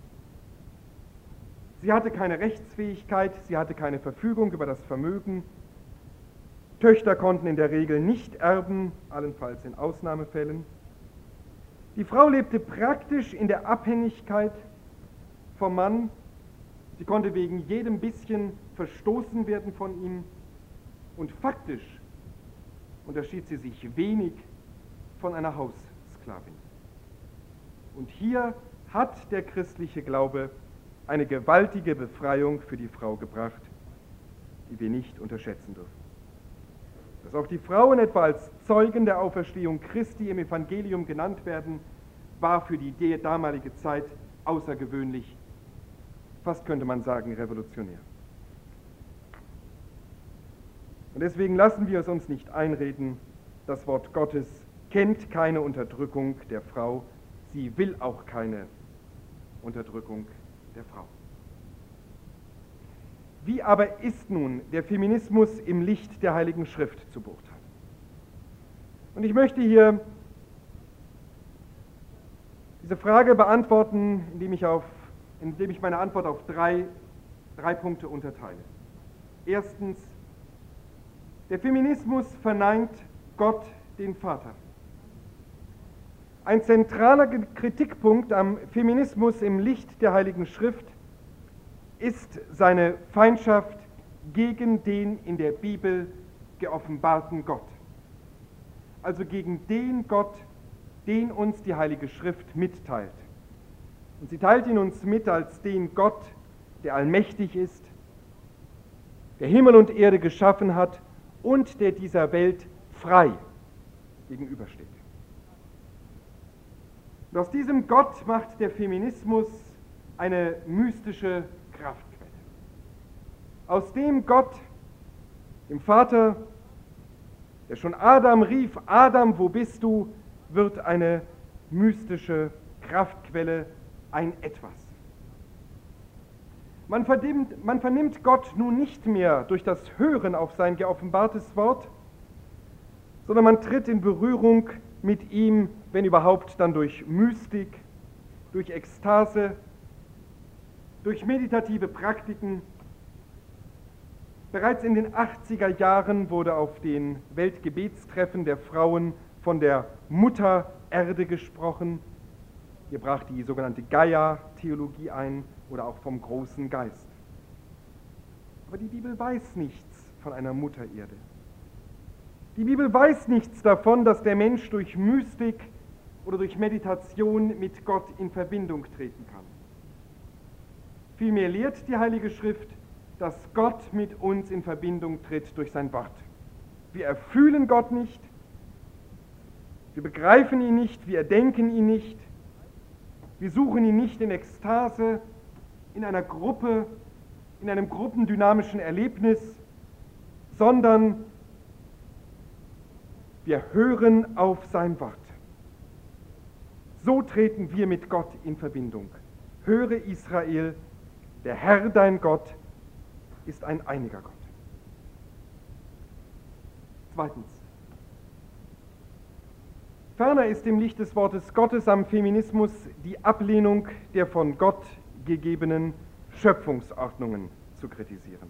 Sie hatte keine Rechtsfähigkeit, sie hatte keine Verfügung über das Vermögen. Töchter konnten in der Regel nicht erben, allenfalls in Ausnahmefällen. Die Frau lebte praktisch in der Abhängigkeit vom Mann. Sie konnte wegen jedem bisschen verstoßen werden von ihm. Und faktisch unterschied sie sich wenig von einer Haussklavin. Und hier hat der christliche Glaube eine gewaltige Befreiung für die Frau gebracht, die wir nicht unterschätzen dürfen. Dass auch die Frauen etwa als Zeugen der Auferstehung Christi im Evangelium genannt werden, war für die damalige Zeit außergewöhnlich, fast könnte man sagen revolutionär. Und deswegen lassen wir es uns nicht einreden, das Wort Gottes kennt keine Unterdrückung der Frau, sie will auch keine Unterdrückung der Frau. Wie aber ist nun der Feminismus im Licht der Heiligen Schrift zu beurteilen? Und ich möchte hier diese Frage beantworten, indem ich, auf, indem ich meine Antwort auf drei, drei Punkte unterteile. Erstens, der Feminismus verneint Gott, den Vater. Ein zentraler Kritikpunkt am Feminismus im Licht der Heiligen Schrift ist seine Feindschaft gegen den in der Bibel geoffenbarten Gott. Also gegen den Gott, den uns die Heilige Schrift mitteilt. Und sie teilt ihn uns mit als den Gott, der allmächtig ist, der Himmel und Erde geschaffen hat und der dieser Welt frei gegenübersteht. Und aus diesem Gott macht der Feminismus eine mystische Kraftquelle. Aus dem Gott, dem Vater, der schon Adam rief, Adam, wo bist du, wird eine mystische Kraftquelle, ein Etwas. Man vernimmt, man vernimmt Gott nun nicht mehr durch das Hören auf sein geoffenbartes Wort, sondern man tritt in Berührung mit ihm, wenn überhaupt, dann durch Mystik, durch Ekstase, durch meditative Praktiken. Bereits in den achtziger Jahren wurde auf den Weltgebetstreffen der Frauen von der Mutter Erde gesprochen. Hier brach die sogenannte Gaia-Theologie ein oder auch vom großen Geist. Aber die Bibel weiß nichts von einer Mutter Erde. Die Bibel weiß nichts davon, dass der Mensch durch Mystik oder durch Meditation mit Gott in Verbindung treten kann. Vielmehr lehrt die Heilige Schrift, dass Gott mit uns in Verbindung tritt durch sein Wort. Wir erfühlen Gott nicht, wir begreifen ihn nicht, wir erdenken ihn nicht, wir suchen ihn nicht in Ekstase, in einer Gruppe, in einem gruppendynamischen Erlebnis, sondern wir hören auf sein Wort. So treten wir mit Gott in Verbindung. Höre Israel, der Herr dein Gott ist ein einiger Gott. Zweitens. Ferner ist im Licht des Wortes Gottes am Feminismus die Ablehnung der von Gott gegebenen Schöpfungsordnungen zu kritisieren.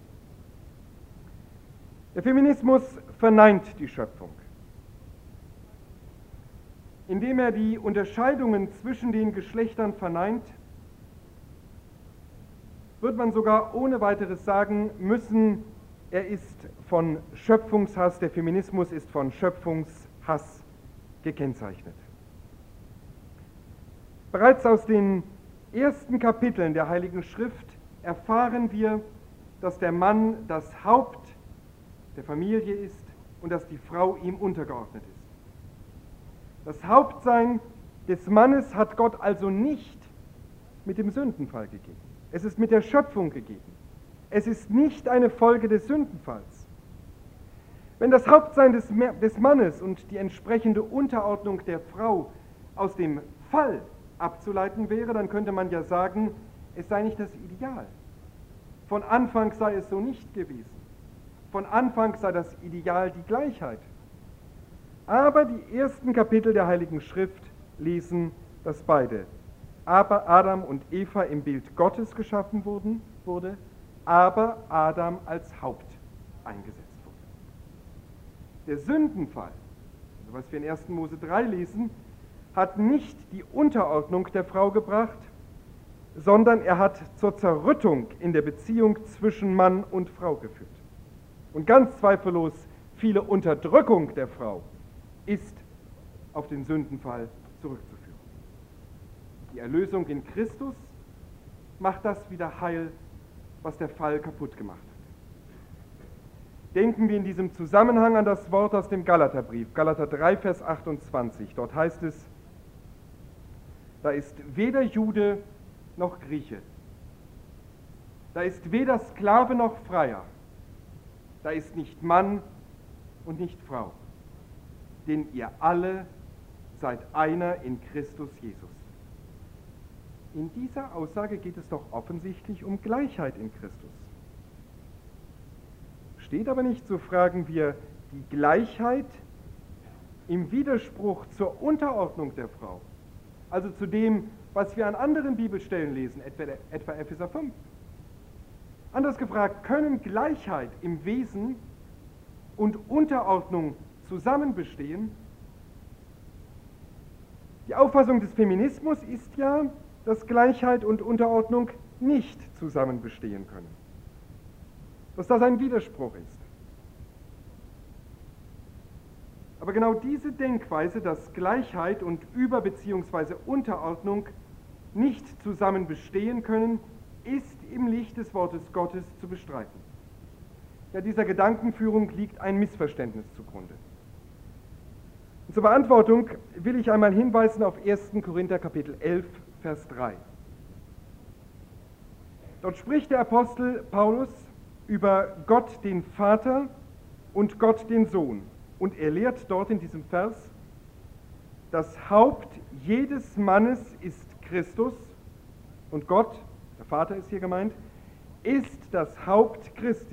Der Feminismus verneint die Schöpfung. Indem er die Unterscheidungen zwischen den Geschlechtern verneint, wird man sogar ohne weiteres sagen müssen, er ist von Schöpfungshass, der Feminismus ist von Schöpfungshass gekennzeichnet. Bereits aus den ersten Kapiteln der Heiligen Schrift erfahren wir, dass der Mann das Haupt der Familie ist und dass die Frau ihm untergeordnet ist. Das Hauptsein des Mannes hat Gott also nicht mit dem Sündenfall gegeben. Es ist mit der Schöpfung gegeben. Es ist nicht eine Folge des Sündenfalls. Wenn das Hauptsein des, des Mannes und die entsprechende Unterordnung der Frau aus dem Fall abzuleiten wäre, dann könnte man ja sagen, es sei nicht das Ideal. Von Anfang sei es so nicht gewesen. Von Anfang sei das Ideal die Gleichheit. Aber die ersten Kapitel der Heiligen Schrift lesen, dass beide, aber Adam und Eva im Bild Gottes geschaffen wurden, wurde, aber Adam als Haupt eingesetzt wurde. Der Sündenfall, also was wir in ersten Mose drei lesen, hat nicht die Unterordnung der Frau gebracht, sondern er hat zur Zerrüttung in der Beziehung zwischen Mann und Frau geführt. und ganz zweifellos viele Unterdrückung der Frau ist auf den Sündenfall zurückzuführen. Die Erlösung in Christus macht das wieder heil, was der Fall kaputt gemacht hat. Denken wir in diesem Zusammenhang an das Wort aus dem Galaterbrief, Galater drei, Vers achtundzwanzig. Dort heißt es, da ist weder Jude noch Grieche, da ist weder Sklave noch Freier, da ist nicht Mann und nicht Frau, denn ihr alle seid einer in Christus Jesus. In dieser Aussage geht es doch offensichtlich um Gleichheit in Christus. Steht aber nicht, so fragen wir, die Gleichheit im Widerspruch zur Unterordnung der Frau, also zu dem, was wir an anderen Bibelstellen lesen, etwa, etwa Epheser fünf. Anders gefragt, können Gleichheit im Wesen und Unterordnung zusammen bestehen? Die Auffassung des Feminismus ist ja, dass Gleichheit und Unterordnung nicht zusammen bestehen können. Dass das ein Widerspruch ist. Aber genau diese Denkweise, dass Gleichheit und Über- bzw. Unterordnung nicht zusammen bestehen können, ist im Licht des Wortes Gottes zu bestreiten. Ja, dieser Gedankenführung liegt ein Missverständnis zugrunde. Und zur Beantwortung will ich einmal hinweisen auf ersten Korinther Kapitel elf, Vers drei. Dort spricht der Apostel Paulus über Gott den Vater und Gott den Sohn. Und er lehrt dort in diesem Vers, das Haupt jedes Mannes ist Christus und Gott, der Vater ist hier gemeint, ist das Haupt Christi.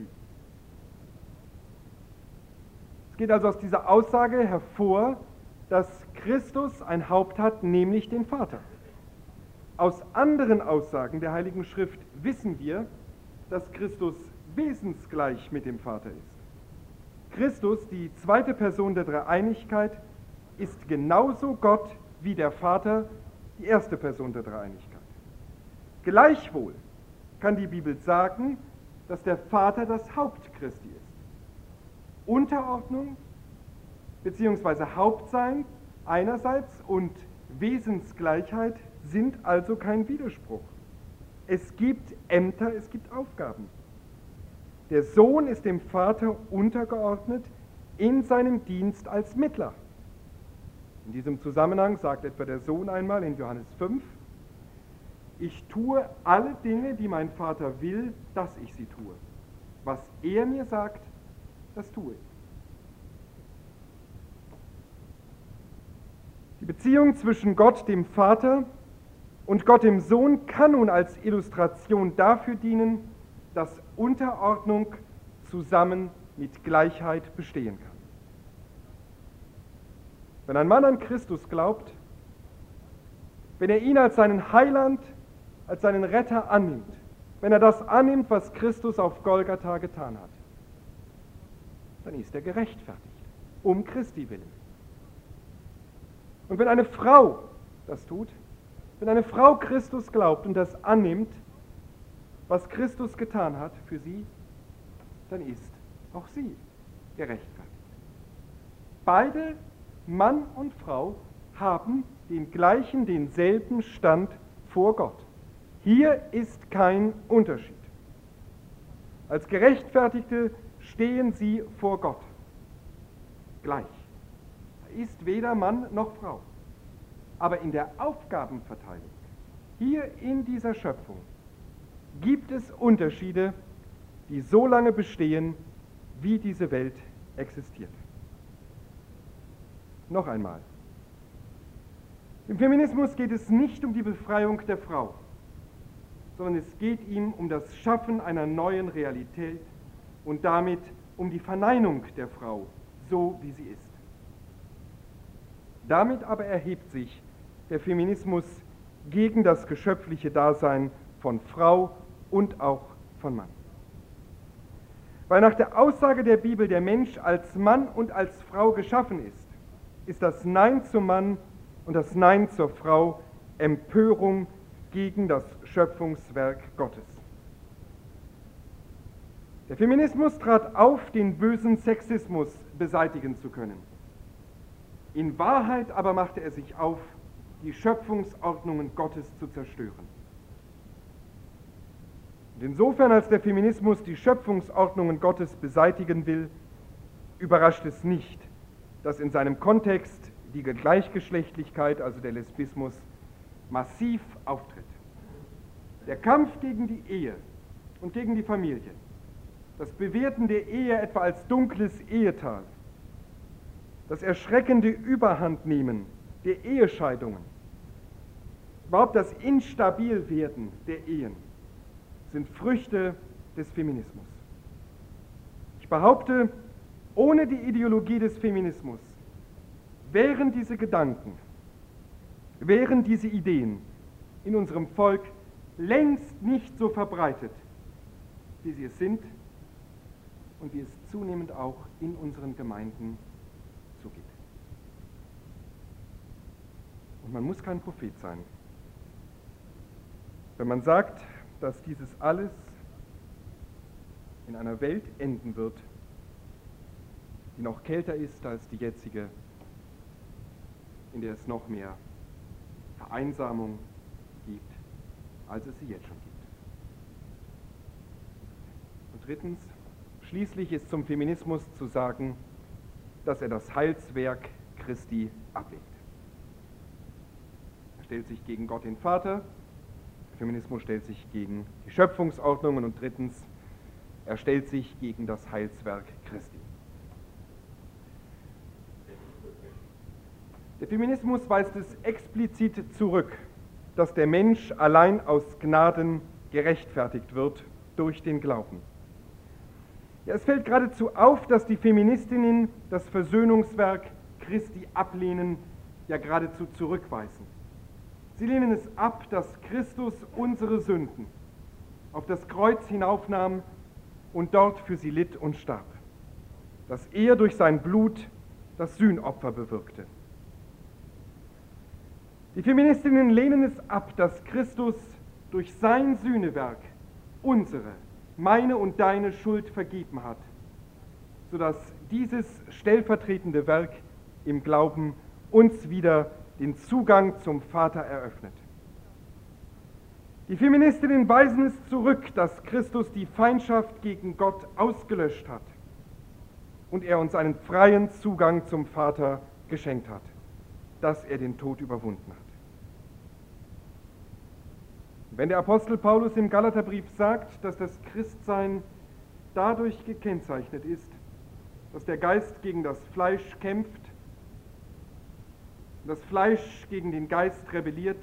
Es geht also aus dieser Aussage hervor, dass Christus ein Haupt hat, nämlich den Vater. Aus anderen Aussagen der Heiligen Schrift wissen wir, dass Christus wesensgleich mit dem Vater ist. Christus, die zweite Person der Dreieinigkeit, ist genauso Gott wie der Vater, die erste Person der Dreieinigkeit. Gleichwohl kann die Bibel sagen, dass der Vater das Haupt Christi ist. Unterordnung bzw. Hauptsein einerseits und Wesensgleichheit sind also kein Widerspruch. Es gibt Ämter, es gibt Aufgaben. Der Sohn ist dem Vater untergeordnet in seinem Dienst als Mittler. In diesem Zusammenhang sagt etwa der Sohn einmal in Johannes fünf, ich tue alle Dinge, die mein Vater will, dass ich sie tue. Was er mir sagt, das tue ich. Die Beziehung zwischen Gott, dem Vater, und Gott, dem Sohn, kann nun als Illustration dafür dienen, dass Unterordnung zusammen mit Gleichheit bestehen kann. Wenn ein Mann an Christus glaubt, wenn er ihn als seinen Heiland, als seinen Retter annimmt, wenn er das annimmt, was Christus auf Golgatha getan hat, dann ist er gerechtfertigt, um Christi willen. Und wenn eine Frau das tut, wenn eine Frau Christus glaubt und das annimmt, was Christus getan hat für sie, dann ist auch sie gerechtfertigt. Beide, Mann und Frau, haben den gleichen, denselben Stand vor Gott. Hier ist kein Unterschied. Als Gerechtfertigte stehen sie vor Gott. Gleich. Da ist weder Mann noch Frau. Aber in der Aufgabenverteilung, hier in dieser Schöpfung, gibt es Unterschiede, die so lange bestehen, wie diese Welt existiert. Noch einmal. Im Feminismus geht es nicht um die Befreiung der Frau, sondern es geht ihm um das Schaffen einer neuen Realität und damit um die Verneinung der Frau, so wie sie ist. Damit aber erhebt sich der Feminismus gegen das geschöpfliche Dasein von Frau und auch von Mann. Weil nach der Aussage der Bibel der Mensch als Mann und als Frau geschaffen ist, ist das Nein zum Mann und das Nein zur Frau Empörung gegen das Schöpfungswerk Gottes. Der Feminismus trat auf, den bösen Sexismus beseitigen zu können. In Wahrheit aber machte er sich auf, die Schöpfungsordnungen Gottes zu zerstören. Und insofern, als der Feminismus die Schöpfungsordnungen Gottes beseitigen will, überrascht es nicht, dass in seinem Kontext die Gleichgeschlechtlichkeit, also der Lesbismus, massiv auftritt. Der Kampf gegen die Ehe und gegen die Familie, das Bewerten der Ehe etwa als dunkles Ehetal, das erschreckende Überhandnehmen der Ehescheidungen, überhaupt das Instabilwerden der Ehen, sind Früchte des Feminismus. Ich behaupte, ohne die Ideologie des Feminismus wären diese Gedanken, wären diese Ideen in unserem Volk längst nicht so verbreitet, wie sie es sind und wie es zunehmend auch in unseren Gemeinden zugeht. Und man muss kein Prophet sein, wenn man sagt, dass dieses alles in einer Welt enden wird, die noch kälter ist als die jetzige, in der es noch mehr Vereinsamung gibt, als es sie jetzt schon gibt. Und drittens, schließlich ist zum Feminismus zu sagen, dass er das Heilswerk Christi ablehnt. Er stellt sich gegen Gott den Vater, der Feminismus stellt sich gegen die Schöpfungsordnungen und drittens, er stellt sich gegen das Heilswerk Christi. Der Feminismus weist es explizit zurück, dass der Mensch allein aus Gnaden gerechtfertigt wird durch den Glauben. Ja, es fällt geradezu auf, dass die Feministinnen das Versöhnungswerk Christi ablehnen, ja geradezu zurückweisen. Sie lehnen es ab, dass Christus unsere Sünden auf das Kreuz hinaufnahm und dort für sie litt und starb, dass er durch sein Blut das Sühnopfer bewirkte. Die Feministinnen lehnen es ab, dass Christus durch sein Sühnewerk unsere, meine und deine Schuld vergeben hat, sodass dieses stellvertretende Werk im Glauben uns wieder den Zugang zum Vater eröffnet. Die Feministinnen weisen es zurück, dass Christus die Feindschaft gegen Gott ausgelöscht hat und er uns einen freien Zugang zum Vater geschenkt hat, dass er den Tod überwunden hat. Wenn der Apostel Paulus im Galaterbrief sagt, dass das Christsein dadurch gekennzeichnet ist, dass der Geist gegen das Fleisch kämpft, das Fleisch gegen den Geist rebelliert,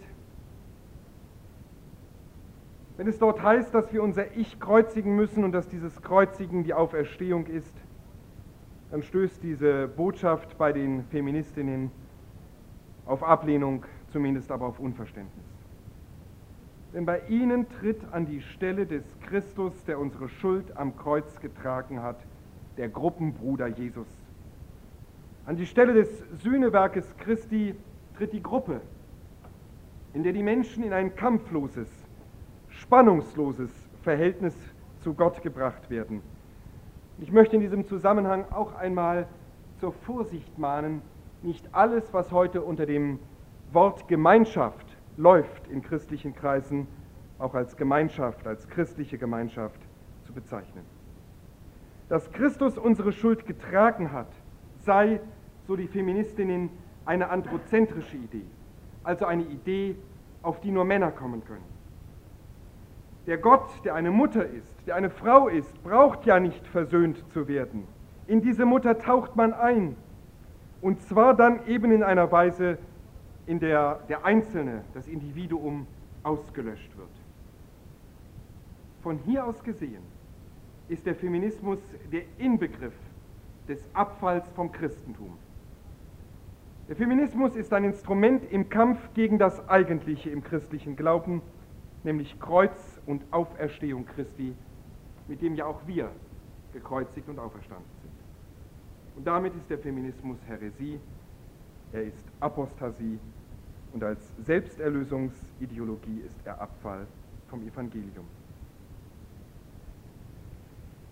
wenn es dort heißt, dass wir unser Ich kreuzigen müssen und dass dieses Kreuzigen die Auferstehung ist, dann stößt diese Botschaft bei den Feministinnen auf Ablehnung, zumindest aber auf Unverständnis. Denn bei ihnen tritt an die Stelle des Christus, der unsere Schuld am Kreuz getragen hat, der Gruppenbruder Jesus. An die Stelle des Sühnewerkes Christi tritt die Gruppe, in der die Menschen in ein kampfloses, spannungsloses Verhältnis zu Gott gebracht werden. Ich möchte in diesem Zusammenhang auch einmal zur Vorsicht mahnen, nicht alles, was heute unter dem Wort Gemeinschaft läuft in christlichen Kreisen, auch als Gemeinschaft, als christliche Gemeinschaft zu bezeichnen. Dass Christus unsere Schuld getragen hat, sei, so die Feministinnen, eine androzentrische Idee, also eine Idee, auf die nur Männer kommen können. Der Gott, der eine Mutter ist, der eine Frau ist, braucht ja nicht versöhnt zu werden. In diese Mutter taucht man ein, und zwar dann eben in einer Weise, in der der Einzelne, das Individuum, ausgelöscht wird. Von hier aus gesehen ist der Feminismus der Inbegriff des Abfalls vom Christentum. Der Feminismus ist ein Instrument im Kampf gegen das Eigentliche im christlichen Glauben, nämlich Kreuz und Auferstehung Christi, mit dem ja auch wir gekreuzigt und auferstanden sind. Und damit ist der Feminismus Häresie, er ist Apostasie und als Selbsterlösungsideologie ist er Abfall vom Evangelium.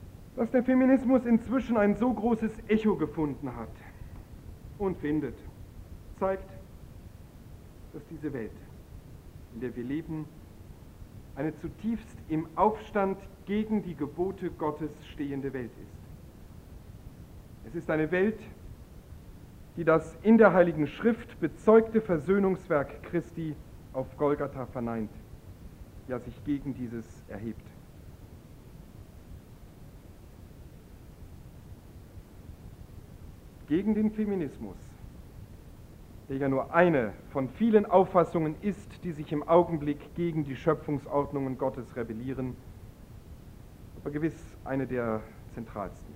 Dass der Feminismus inzwischen ein so großes Echo gefunden hat und findet, zeigt, dass diese Welt, in der wir leben, eine zutiefst im Aufstand gegen die Gebote Gottes stehende Welt ist. Es ist eine Welt, die das in der Heiligen Schrift bezeugte Versöhnungswerk Christi auf Golgatha verneint, ja sich gegen dieses erhebt. Gegen den Feminismus, der ja nur eine von vielen Auffassungen ist, die sich im Augenblick gegen die Schöpfungsordnungen Gottes rebellieren, aber gewiss eine der zentralsten.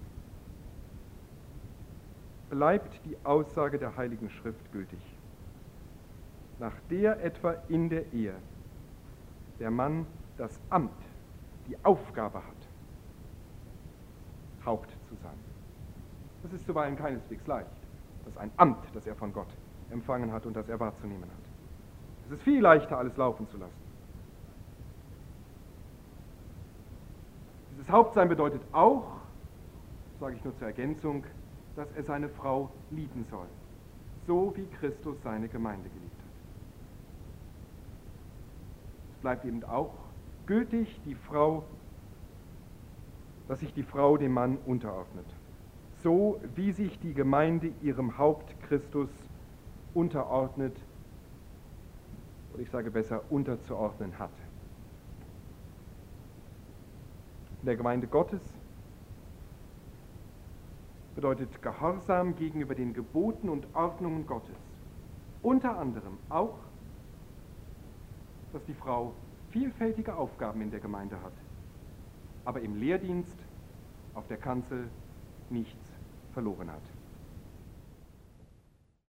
Bleibt die Aussage der Heiligen Schrift gültig, nach der etwa in der Ehe der Mann das Amt, die Aufgabe hat, Haupt zu sein. Das ist zuweilen keineswegs leicht, das ist ein Amt, das er von Gott empfangen hat und das er wahrzunehmen hat. Es ist viel leichter, alles laufen zu lassen. Dieses Hauptsein bedeutet auch, sage ich nur zur Ergänzung, dass er seine Frau lieben soll, so wie Christus seine Gemeinde geliebt hat. Es bleibt eben auch gültig, die Frau, dass sich die Frau dem Mann unterordnet, so wie sich die Gemeinde ihrem Haupt Christus unterordnet, oder ich sage besser, unterzuordnen hat. In der Gemeinde Gottes bedeutet Gehorsam gegenüber den Geboten und Ordnungen Gottes. Unter anderem auch, dass die Frau vielfältige Aufgaben in der Gemeinde hat, aber im Lehrdienst auf der Kanzel nichts verloren hat.